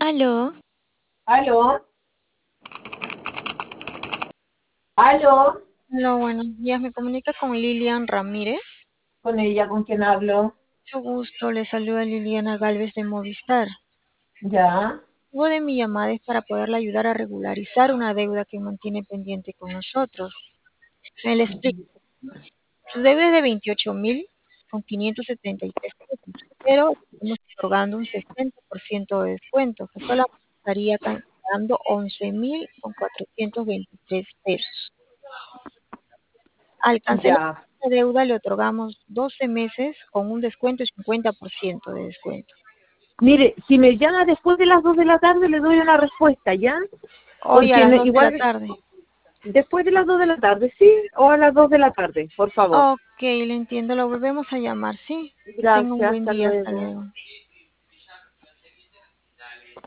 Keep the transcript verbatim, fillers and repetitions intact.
Aló, Aló, aló, aló, buenos días. Me comunica con Lilian Ramírez. con ella, ¿con quién hablo? Mucho gusto, le saluda Liliana Galvez de Movistar. Ya, El motivo de mi llamada es para poderle ayudar a regularizar una deuda que mantiene pendiente con nosotros. Me le explico. Su deuda es de veintiocho mil con quinientos setenta y tres pesos, pero estamos otorgando un sesenta por ciento de descuento, que solamente estaría dando once mil con cuatrocientos veintitrés pesos. Al cancelar ya. la deuda le otorgamos doce meses con un descuento y cincuenta por ciento de descuento. Mire, si me llama después de las dos de la tarde le doy una respuesta, ¿ya? Hoy a Porque las ne- dos de la igual, tarde. después de las dos de la tarde, ¿sí? O a las dos de la tarde, por favor. Ok, le entiendo, lo volvemos a llamar, ¿sí? Que tenga un Gracias, buen hasta día, hasta luego. luego.